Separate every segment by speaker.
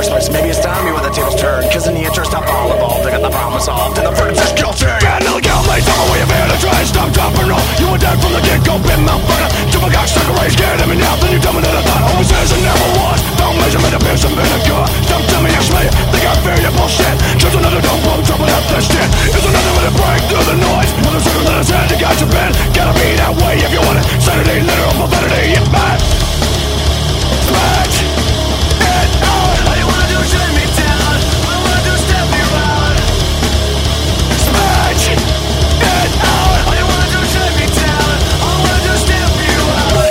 Speaker 1: first place. Maybe it's time you where the tables turn, cause in the interest of all involved, I got the problem solved, and the verdict's is guilty. Bad illegal mates, I'm away of here to try and stop, drop, and roll. You were dead from the get-go, been Mount Vernon. To my cock, stuck away, scared of me now, then you dumb it, and I thought always is and never was. Don't measurement, appears some vinegar. Don't tell me actually, think I fear your bullshit. Just another dumb bum, dropping up this shit. It's another way to break through the noise. Another circle that has had to guide your pen. Gotta be that way if you want it. Sanity, literal profanity, yeah, man. Scratch it out. All you wanna do is shut me down. All I wanna do is step me around. Scratch it out. All you wanna do is shut me down. All I wanna do is step you out.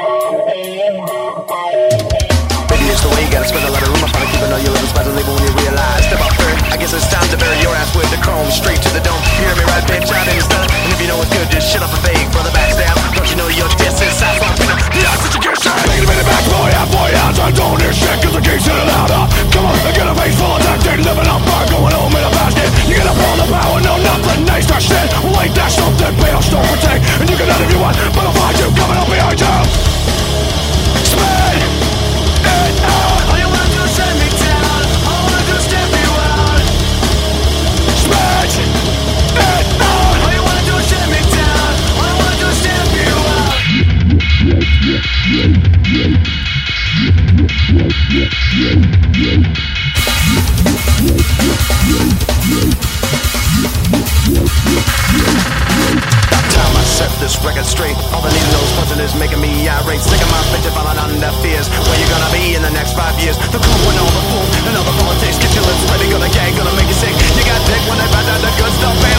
Speaker 1: Maybe it's the way you gotta spend a lot of room up on it, keeping all your little spots and label when you realize. Step out third, I guess it's time to bury your ass with the chrome. Straight to the dome, you hear me right, bitch, out and it's done. And if you know it's good, just shut up and fake, brother, backstab. Don't you know your distance, size, long, the odds that you get shot. Take a minute back, boy, I don't hear shit, cause I keep sitting louder. Come on, I got a face full of tactic, living on fire, going home in a basket. You gotta pull the power, no, nothing, nice, that shit. Well, ain't that something, pay off, don't protect. And you can let if you want, but I'll find you coming up behind you. Spin it out. All you wanna do is shut me down. All I wanna do is step you out. Spin it out. All you wanna do is shut me down. All I wanna do is step you out. Time I set this record straight. All the needle-nose punching is making me irate. Sick of my bitch falling on their fears. Where you gonna be in the next 5 years? The cool when all the fools and all the politics get your lips ready, gonna gag, gonna make you sick. You got dick when they find out the good stuff.